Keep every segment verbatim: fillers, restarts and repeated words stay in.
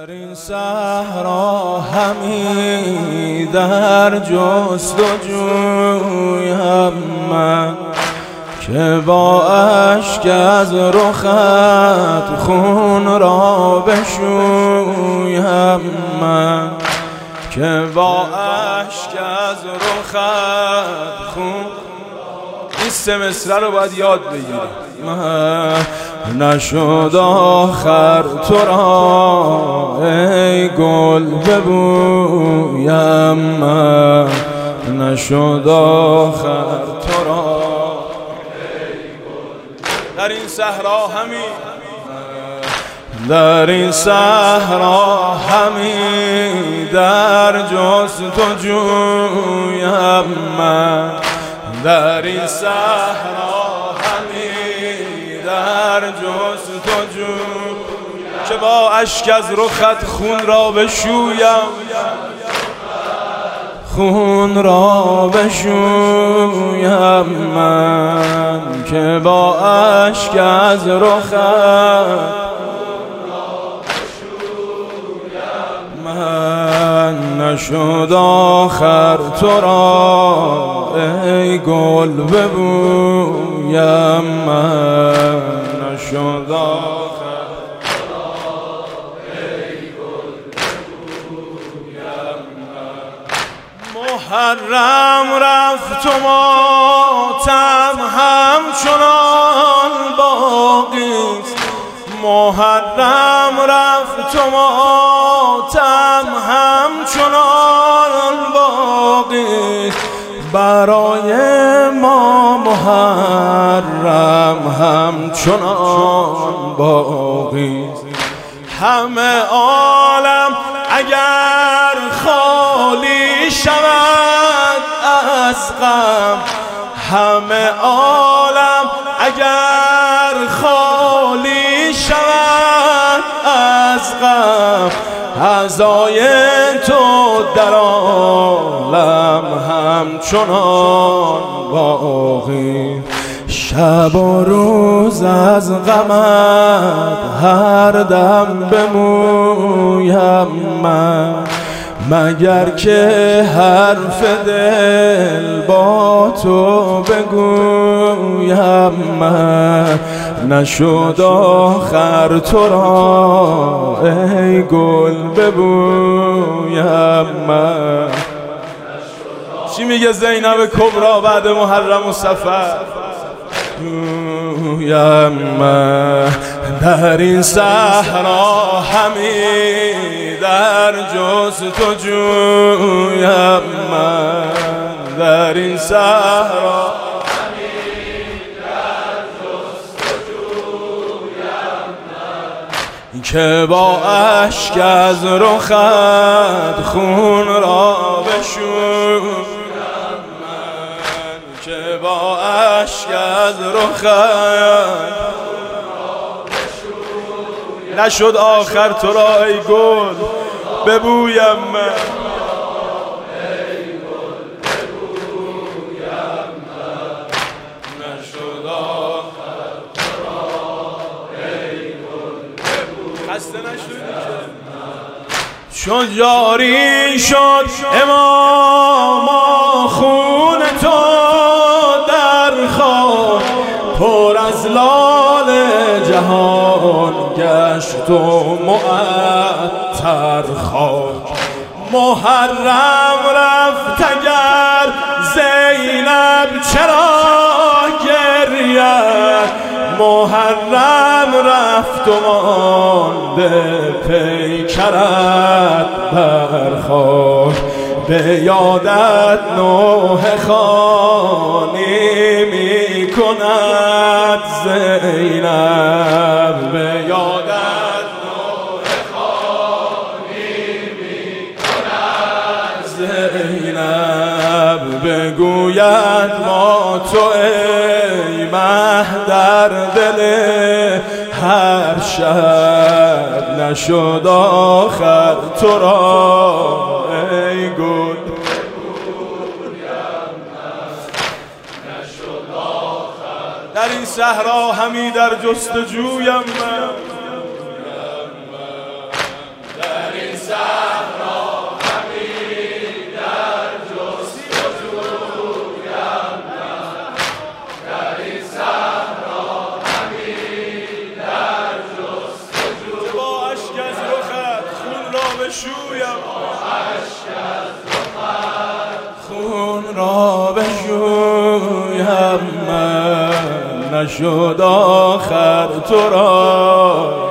در این صحرا همی در جستجویم من، که با اشک از رخت خون را بشویم من، که با اشک از رخت خون. این سه مصرع رو باید یاد بگیریم. نشد آخر تو را ای گل ببویم من، نشد آخر تو را ای گل. در این صحرا همی در این صحرا همی در جستجویم من، در این صحرا همی در جستجو، که با اشک از رخت خون را بشویم، خون را بشویم من، که با اشک از رخت من، نشد آخر تو را ای گل ببویم من، نشد آخر تو را ای گل ببویم من. محرم رفت و ماتم همچنان باقیست، محرم رفت و ماتم همچنان باقیست، برای ما محرم همچنان باقیست. همه عالم اگر خالی شود از غم، همه عالم اگر خالی شود از غم، عزای تو در عالم همچنان باقی. شب و روز از غمت هر دم بمویم من، مگر که حرف دل با تو بگویم من، نشد آخر تو را ای گل ببویم من. چی میگه زینب کبرا بعد محرم و صفر؟ بویم من در این صحرا همی در جستجویم من، در این صحرا که با اشک از رخت خون را بشویم من، که با اشک از رخت نشد آخر تو را ای گل ببویم من. چون جاری شد اماما خون تو در خاک، پر از لال جهان گشت و معطر خاک. محرم رفت اگر زینب چرا گرید، محرم رفت و مانده پیکرت بر خاک. به یادت نوح خوانی می کند زینب، به یادت نوح خوانی می کند زینب، بگوید با تو ای مه در دل هر شب، نشد آخر تو را ای گل در این صحرا همی در جستجویم من. بشویم خون را بشویم من نشد آخر تو را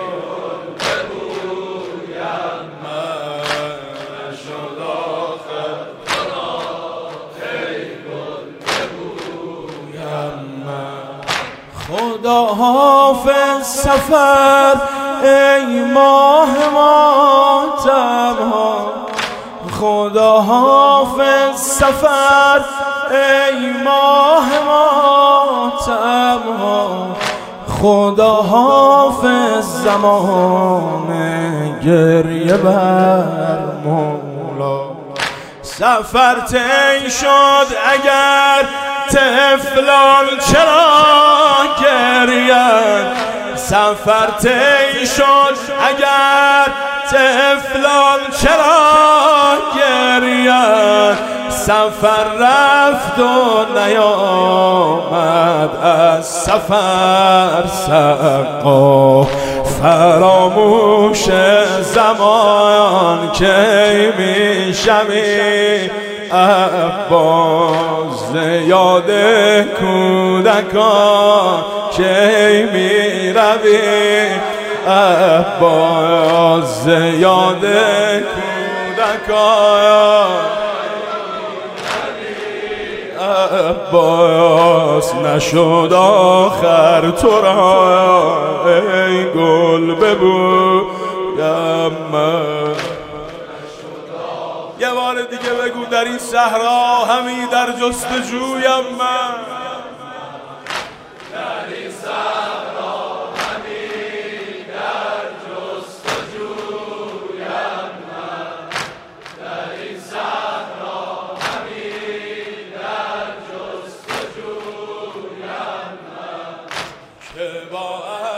خدا حافظ سفر ای ماه ماتم ها خدا حافظ سفر ای ماه ماتم ها خدا حافظ زمان گریه بر مولا سفر طی شد اگر طفلان چرا گریان سفر طی شد اگر طفلان چرا گریان سفر رفت و نیامد از سفر سقا فراموش زمان کی می شوی عباس یاد کودکان کی می روی عباس یاد کودکان عباس نشد آخر تو را ای گل ببویم من یه بار دیگه بگو در این صحرا همی در جستجویم من در این صحرا همی در جستجویم من در این صحرا همی در جستجویم من که با